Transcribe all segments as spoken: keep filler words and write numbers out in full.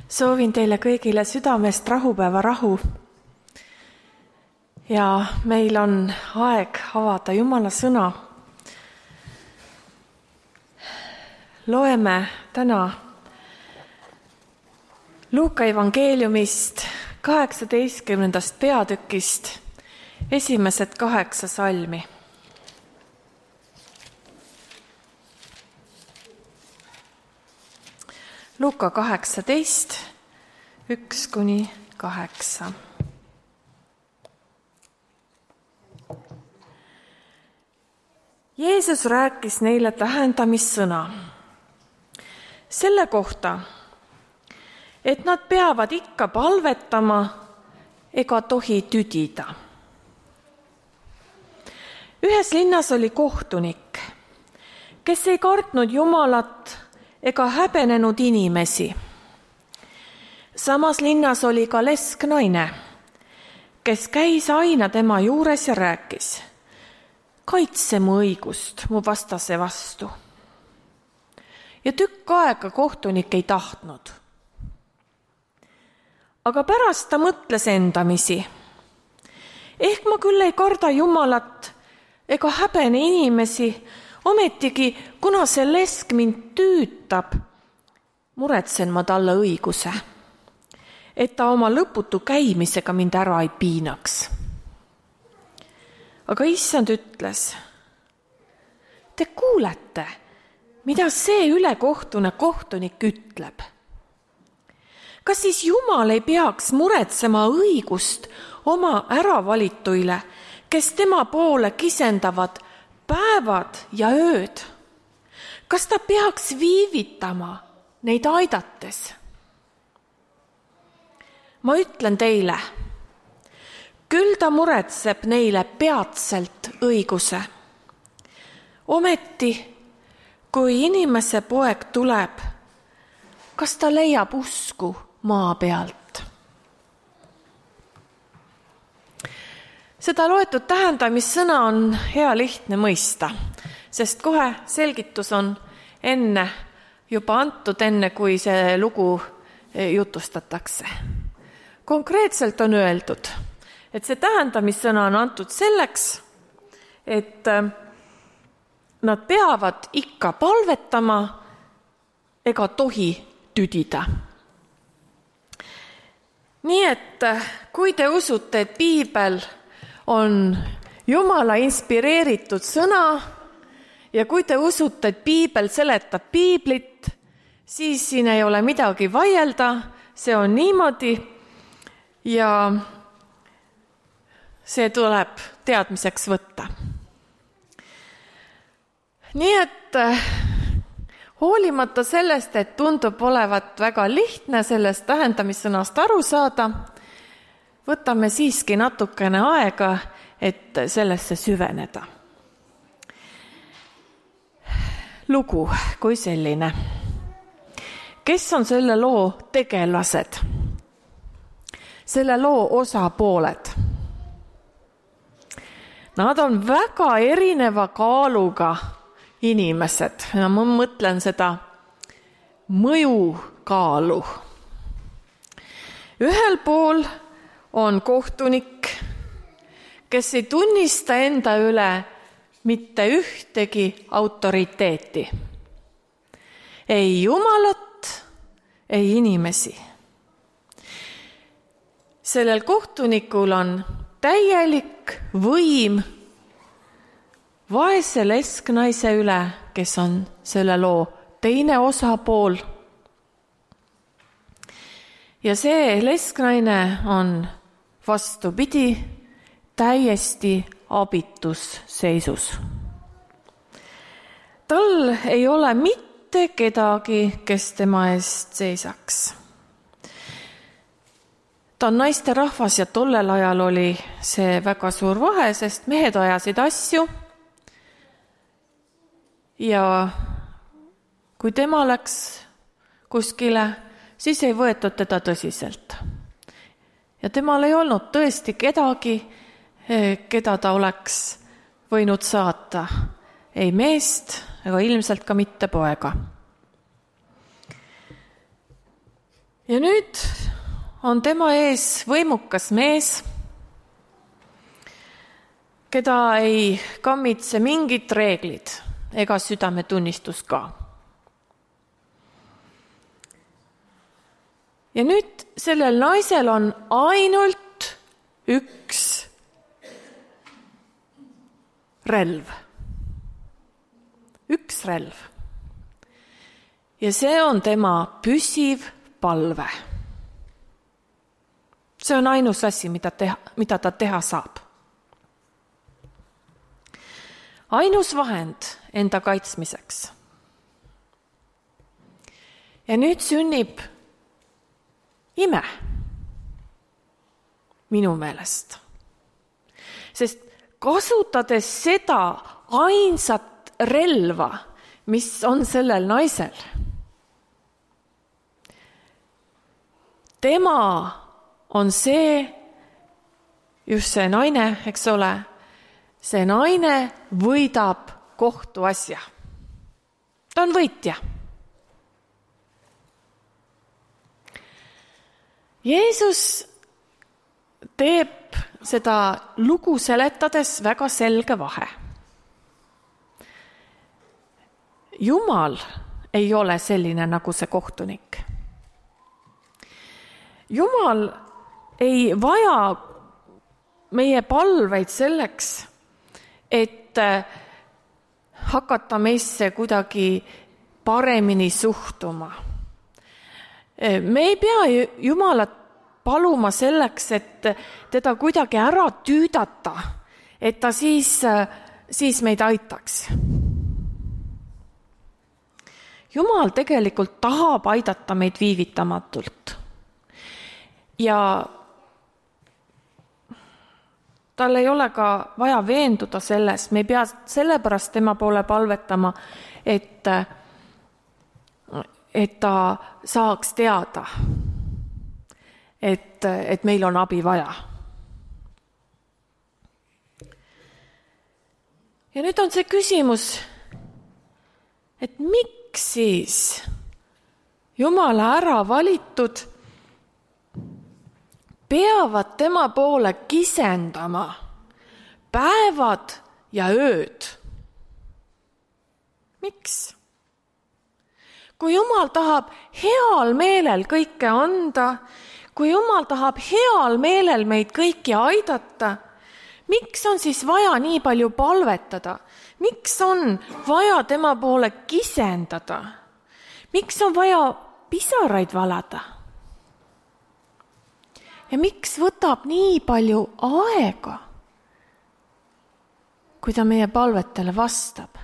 Soovin teile kõigile südamest rahupäeva rahu. Ja meil on aeg avada Jumala sõna. Loeme täna Luuka evangeeliumist kaheksateistkümnendast peatükist esimesed kaheksa salmi. Luuka kaheksateist, üks kuni kaheksa. Jeesus rääkis neile tähendamissõna selle kohta, et nad peavad ikka palvetama ega tohi tüdida. Ühes linnas oli kohtunik, kes ei kartnud Jumalat ega häbenenud inimesi. Samas linnas oli ka lesknaine, kes käis aina tema juures ja rääkis: kaitse mu õigust mu vastase vastu. Ja tükk aega kohtunik ei tahtnud. Aga pärast ta mõtles endamisi: ehk ma küll ei karda Jumalat ega häbene inimesi, ometigi, kuna see lesk mind tüütab, muretsen ma talle õiguse, et ta oma lõputu käimisega mind ära ei piinaks. Aga issand ütles: te kuulete, mida see ülekohtune kohtunik ütleb. Kas siis Jumal ei peaks muretsema õigust oma äravalituile, kes tema poole kisendavad päevad ja ööd? Kas ta peaks viivitama neid aidates? Ma ütlen teile, küll ta muretseb neile peatselt õiguse. Ometi, kui inimese poeg tuleb, kas ta leiab usku maa pealt? Seda loetud tähendamissõna on hea lihtne mõista, sest kohe selgitus on enne juba antud, enne kui see lugu jutustatakse. Konkreetselt on öeldud, et see tähendamissõna on antud selleks, et nad peavad ikka palvetama ega tohi tüdida. Nii et kui te usute, et piibel on Jumala inspireeritud sõna ja kui te usute, et piibel seletab piiblit, siis siin ei ole midagi vaielda, see on niimoodi ja see tuleb teadmiseks võtta. Nii et hoolimata sellest, et tundub olevat väga lihtne sellest tähendamissõnast aru saada, võtame siiski natukene aega, et sellesse süveneda. Lugu kui selline. Kes on selle loo tegelased? Selle loo osapooled? Nad on väga erineva kaaluga inimesed. Ja ma mõtlen seda mõjukaalu. Ühel pool on kohtunik, kes ei tunnista enda üle mitte ühtegi autoriteeti. Ei Jumalat, ei inimesi. Sellel kohtunikul on täielik võim vaese lesknaise üle, kes on selle loo teine osapool. Ja see lesknaine on vastupidi täiesti abitus seisus. Tal ei ole mitte kedagi, kes tema eest seisaks. Ta on naiste rahvas ja tollel ajal oli see väga suur vahe, sest mehed ajasid asju ja kui tema läks kuskile, siis ei võetud teda tõsiselt. Ja temal ei olnud tõesti kedagi, keda ta oleks võinud saata. Ei meest, ega ilmselt ka mitte poega. Ja nüüd on tema ees võimukas mees, keda ei kammitse mingid reeglid ega südametunnistus ka. Ja nüüd sellel naisel on ainult üks relv. Üks relv. Ja see on tema püsiv palve. See on ainus asi, mida, teha, mida ta teha saab. Ainus vahend enda kaitsmiseks. Ja nüüd sünnib ime minu meelest. Sest kasutades seda ainsat relva, mis on sellel naisel, tema on see, just see naine, eks ole, see naine võidab kohtuasja. Ta on võitja. Jeesus teeb seda lugu seletades väga selge vahe. Jumal ei ole selline nagu see kohtunik. Jumal ei vaja meie palveid selleks, et hakata meisse kuidagi paremini suhtuma. Me ei pea Jumalat paluma selleks, et teda kuidagi ära tüüdata, et ta siis, siis meid aitaks. Jumal tegelikult tahab aidata meid viivitamatult. Ja tal ei ole ka vaja veenduda selles, me ei pea sellepärast tema poole palvetama, et, et ta saaks teada, et, et meil on abi vaja. Ja nüüd on see küsimus, et miks siis Jumala ära valitud peavad tema poole kisendama päevad ja ööd. Miks? Kui Jumal tahab heal meelel kõike anda, kui Jumal tahab heal meelel meid kõiki aidata, miks on siis vaja nii palju palvetada? Miks on vaja tema poole kisendada? Miks on vaja pisaraid valada? Ja miks võtab nii palju aega, kui ta meie palvetele vastab?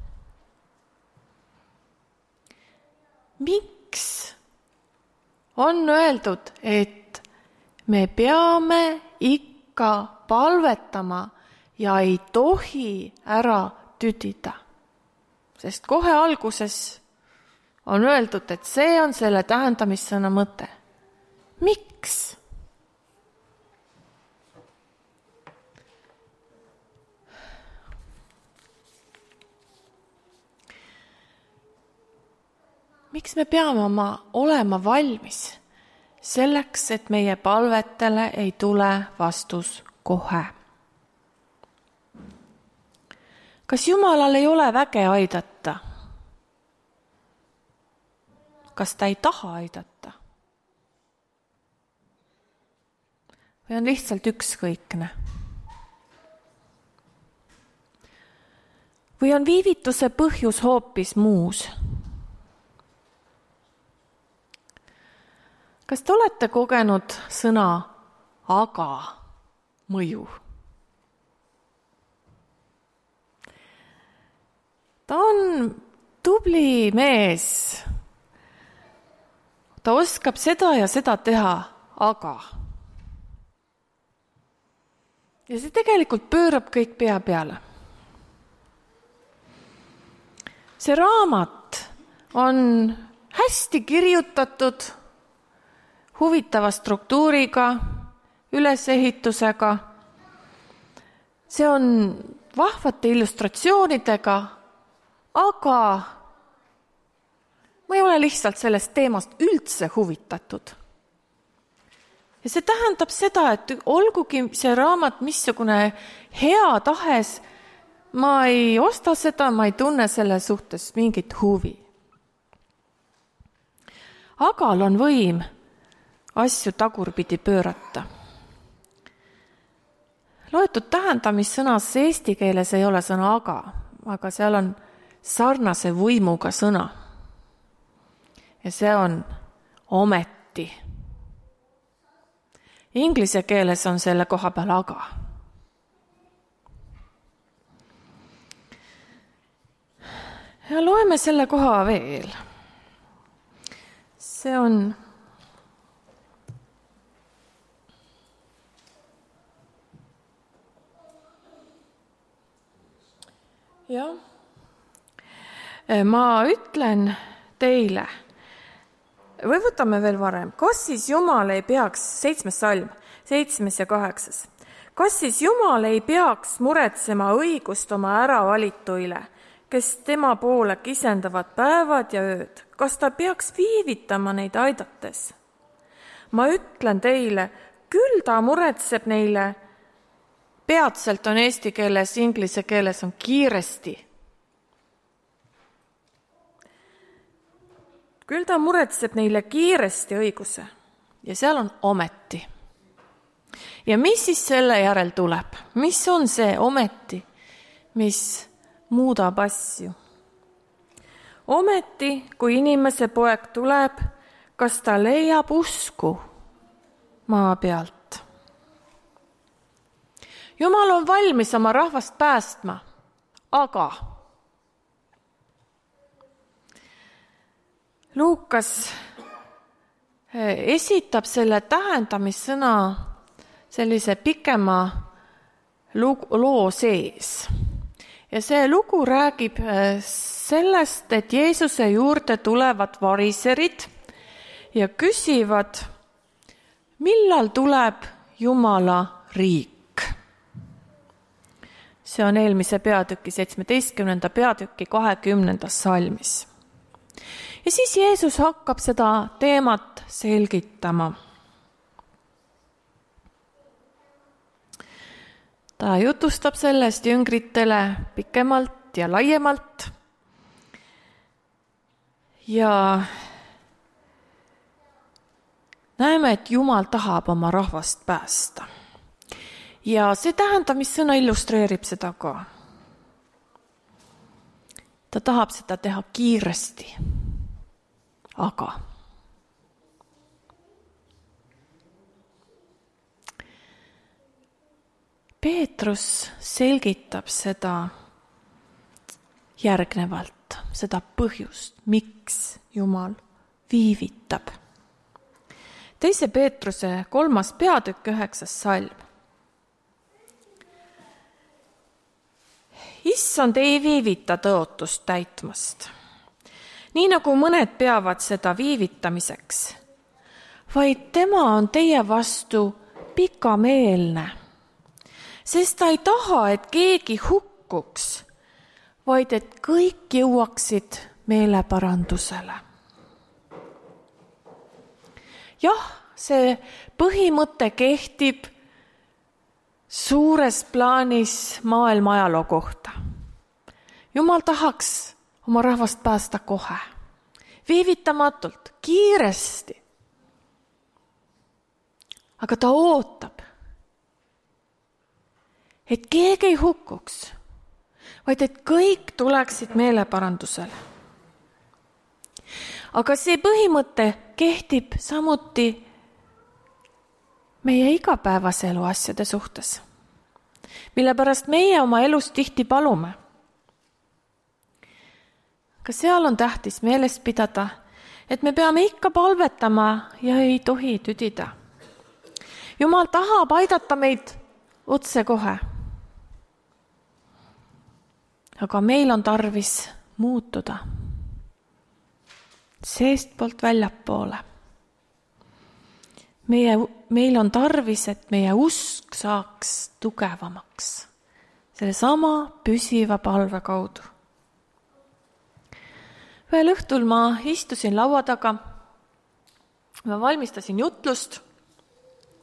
Miks on öeldud, et me peame ikka palvetama ja ei tohi ära tüdida? Sest kohe alguses on öeldud, et see on selle tähendamissõna mõte. Miks? Miks me peame oma olema valmis selleks, et meie palvetele ei tule vastus kohe? Kas Jumalal ei ole väge aidata? Kas ta ei taha aidata? Või on lihtsalt ükskõikne? Või on viivituse põhjus hoopis muus? Kas te olete kogenud sõna aga mõju? Ta on tubli mees. Ta oskab seda ja seda teha, aga. Ja see tegelikult pöörab kõik pea peale. See raamat on hästi kirjutatud, huvitava struktuuriga, ülesehitusega. See on vahvate illustratsioonidega, aga ma ei ole lihtsalt sellest teemast üldse huvitatud. Ja see tähendab seda, et olgugi see raamat missugune hea tahes, ma ei osta seda, ma ei tunne selle suhtes mingit huvi. Agal on võim asju tagurpidi pöörata. Loetud tähendamissõnas eesti keeles ei ole sõna aga, aga seal on sarnase võimuga sõna. Ja see on ometi. Inglise keeles on selle koha peal aga. Ja loeme selle koha veel. See on jah. Ma ütlen teile, või võtame veel varem, kas siis Jumal ei peaks, seitsmes salm, seitsmes ja kaheksas, kas siis Jumal ei peaks muretsema õigust oma äravalituile, kes tema poole kisendavad päevad ja ööd? Kas ta peaks viivitama neid aidates? Ma ütlen teile, küll ta muretseb neile, peatselt on eesti keeles, inglise keeles on kiiresti. Küll ta muretseb neile kiiresti õiguse ja seal on ometi. Ja mis siis selle järel tuleb? Mis on see ometi, mis muudab asju? Ometi, kui inimese poeg tuleb, kas ta leiab usku maa pealt? Jumal on valmis oma rahvast päästma, aga Luukas esitab selle tähendamissõna sellise pikema loo sees. Ja see lugu räägib sellest, et Jeesuse juurde tulevad variserid ja küsivad, millal tuleb Jumala riik. See on eelmise peatüki, seitsmeteistkümnenda peatüki kahekümnendas salmis. Ja siis Jeesus hakkab seda teemat selgitama. Ta jutustab sellest jüngritele pikemalt ja laiemalt. Ja näeme, et Jumal tahab oma rahvast päästa. Ja see tähendamissõna illustreerib seda ka. Ta tahab seda teha kiiresti. Aga Peetrus selgitab seda järgnevalt, seda põhjust, miks Jumal viivitab. Teise Peetruse kolmas peatükk, üheksas salm. Issand ei viivita tõotust täitmast, nii nagu mõned peavad seda viivitamiseks, vaid tema on teie vastu pikameelne, sest ta ei taha, et keegi hukkuks, vaid et kõik jõuaksid meeleparandusele. Jah, see põhimõte kehtib suures plaanis maailma ajaloo kohta. Jumal tahaks oma rahvast päästa kohe, viivitamatult, kiiresti. Aga ta ootab, et keegi ei hukkuks, vaid et kõik tuleksid meeleparandusele. Aga see põhimõte kehtib samuti meie igapäevase elu asjade suhtes, mille pärast meie oma elus tihti palume. Ka seal on tähtis meeles pidada, et me peame ikka palvetama ja ei tohi tüdida. Jumal tahab aidata meid otse kohe. Aga meil on tarvis muutuda seestpoolt väljapoole. Meie, meil on tarvis, et meie usk saaks tugevamaks selle sama püsiva palve kaudu. Ühel õhtul ma istusin laua taga, ma valmistasin jutlust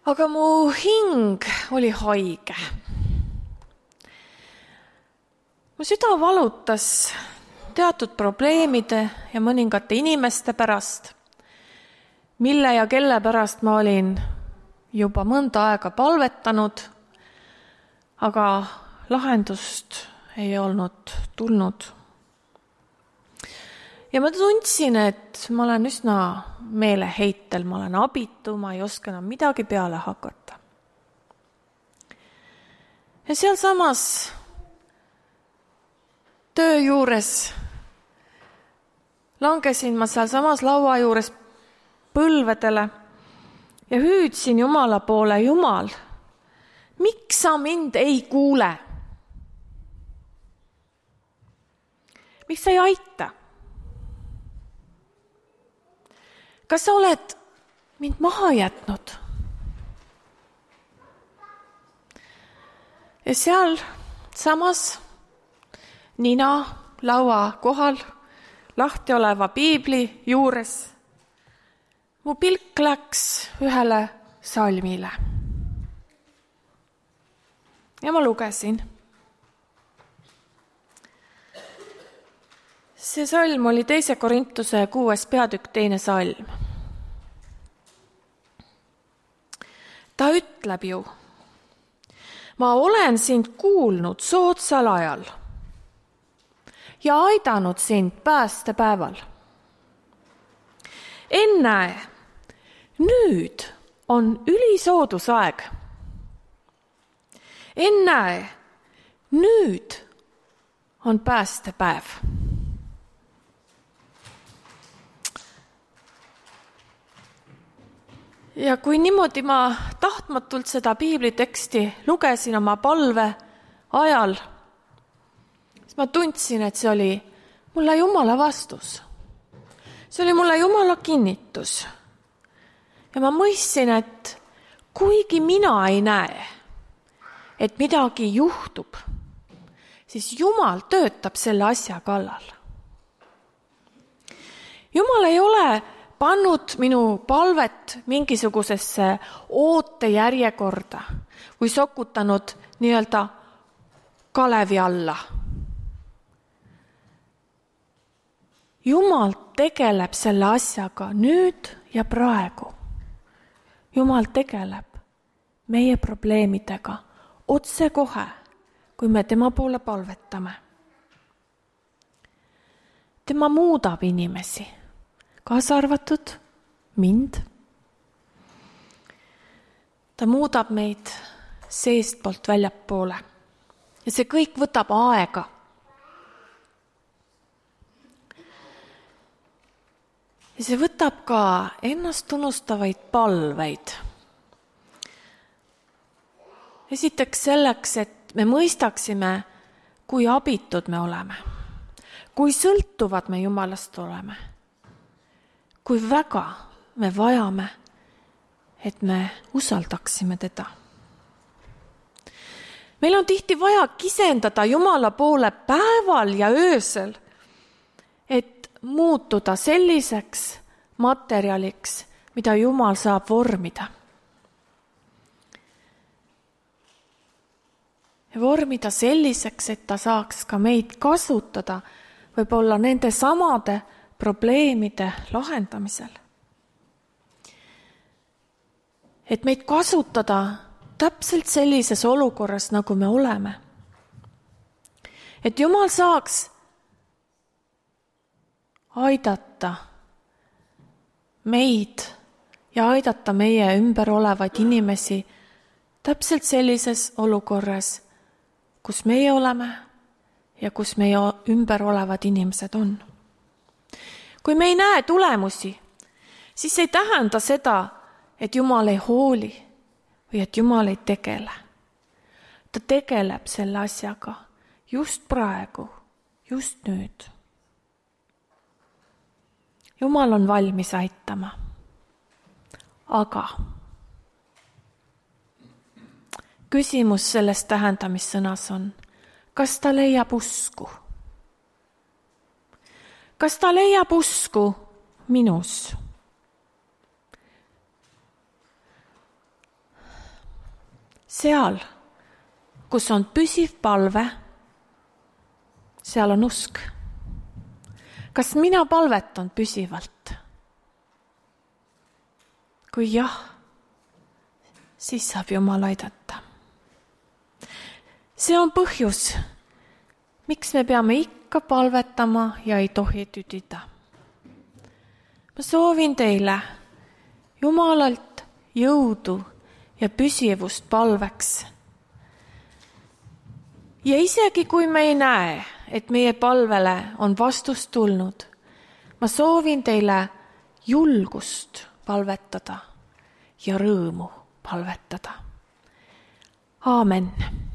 aga mu hing oli haige. Mu süda valutas teatud probleemide ja mõningate inimeste pärast, mille ja kelle pärast ma olin juba mõnda aega palvetanud, aga lahendust ei olnud tulnud. Ja ma tundsin, et ma olen üsna meeleheitel, ma olen abitu, ma ei oska enam midagi peale hakata. Ja seal samas töö juures langesin ma seal samas laua juures põlvedele ja hüüdsin Jumala poole, Jumal, miks sa mind ei kuule? Miks sa ei aita? Kas sa oled mind maha jätnud? Ja seal samas nina laua kohal, lahti oleva piibli juures, mu pilk läks ühele salmile. Ja ma lugesin. See salm oli teise Korintuse kuues peatükk teine salm. Ta ütleb ju, ma olen sind kuulnud soodsal ajal ja aidanud sind päästepäeval. Ennäe, nüüd on ülisoodus aeg. Ennäe, nüüd on päästepäev. Ja kui niimoodi ma tahtmatult seda piibliteksti lugesin oma palve ajal, siis ma tundsin, et see oli mulle Jumala vastus. See oli mulle Jumala kinnitus. Ja ma mõistsin, et kuigi mina ei näe, et midagi juhtub, siis Jumal töötab selle asja kallal. Jumal ei ole pannud minu palvet mingisugusesse ootejärjekorda või sokutanud nii-öelda kalevi alla. Jumal tegeleb selle asjaga nüüd ja praegu. Jumal tegeleb meie probleemidega otse kohe, kui me tema poole palvetame. Tema muudab inimesi, kaasa arvatud mind. Ta muudab meid seestpoolt väljapoole. Ja see kõik võtab aega. Ja see võtab ka ennast tunnustavaid palveid. Esiteks selleks, et me mõistaksime, kui abitud me oleme, kui sõltuvad me Jumalast oleme, kui väga me vajame, et me usaldaksime teda. Meil on tihti vaja kisendada Jumala poole päeval ja öösel, et muutuda selliseks materjaliks, mida Jumal saab vormida. Ja vormida selliseks, et ta saaks ka meid kasutada võib-olla nende samade probleemide lahendamisel. Et meid kasutada täpselt sellises olukorras, nagu me oleme. Et Jumal saaks aidata meid ja aidata meie ümber olevaid inimesi täpselt sellises olukorras, kus meie oleme ja kus meie ümber olevad inimesed on. Kui me ei näe tulemusi, siis ei tähenda seda, et Jumal ei hooli või et Jumal ei tegele. Ta tegeleb selle asjaga just praegu, just nüüd. Jumal on valmis aitama. Aga küsimus selles tähendamissõnas on, kas ta leiab usku? Kas ta leiab usku minus? seal, kus on püsiv palve, seal on usk. Kas mina palvetan püsivalt? Kui jah, siis saab Jumal aidata. See on põhjus, miks me peame ikka palvetama ja ei tohi tüdida. Ma soovin teile Jumalalt jõudu ja püsivust palveks. Ja isegi kui me ei näe, et meie palvele on vastus tulnud, ma soovin teile julgust palvetada ja rõõmu palvetada. Aamen.